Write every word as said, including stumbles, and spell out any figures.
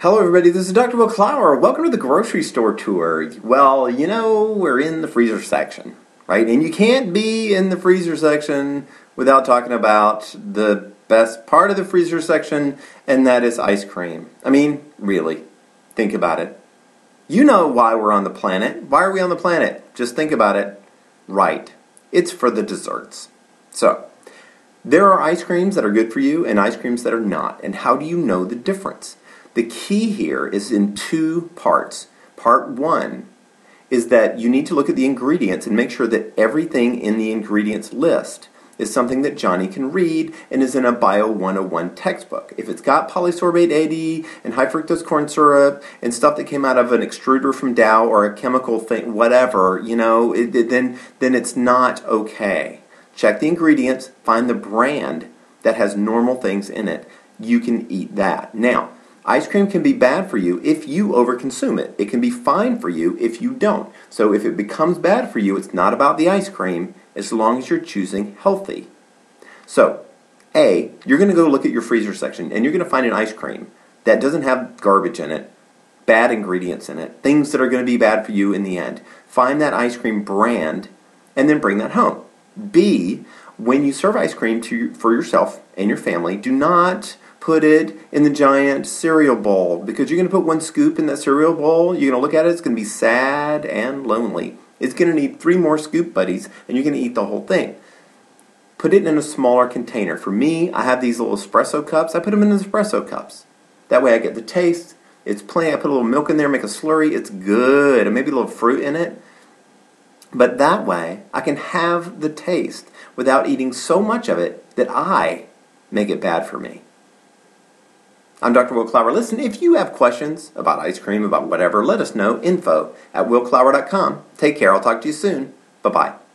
Hello everybody, this is Doctor Will Clower. Welcome to the grocery store tour. Well, you know, we're in the freezer section, right? And you can't be in the freezer section without talking about the best part of the freezer section, and that is ice cream. I mean, really, think about it. You know why we're on the planet. Why are we on the planet? Just think about it. Right. It's for the desserts. So, there are ice creams that are good for you and ice creams that are not. And how do you know the difference? The key here is in two parts. Part one is that you need to look at the ingredients and make sure that everything in the ingredients list is something that Johnny can read and is in a Bio one oh one textbook. If it's got polysorbate eighty and high fructose corn syrup and stuff that came out of an extruder from Dow or a chemical thing, whatever, you know, it, it, then, then it's not okay. Check the ingredients, find the brand that has normal things in it. You can eat that. Now, ice cream can be bad for you if you overconsume it. It can be fine for you if you don't. So if it becomes bad for you, it's not about the ice cream as long as you're choosing healthy. So, A, you're going to go look at your freezer section and you're going to find an ice cream that doesn't have garbage in it, bad ingredients in it, things that are going to be bad for you in the end. Find that ice cream brand and then bring that home. B, when you serve ice cream to for yourself and your family, do not put it in the giant cereal bowl, because you're going to put one scoop in that cereal bowl, you're going to look at it, it's going to be sad and lonely. It's going to need three more scoop buddies, and you're going to eat the whole thing. Put it in a smaller container. For me, I have these little espresso cups. I put them in the espresso cups. That way I get the taste. It's plain. I put a little milk in there, make a slurry. It's good. And maybe a little fruit in it. But that way, I can have the taste without eating so much of it that I make it bad for me. I'm Doctor Will Clower. Listen, if you have questions about ice cream, about whatever, let us know. Info at will clower dot com. Take care. I'll talk to you soon. Bye-bye.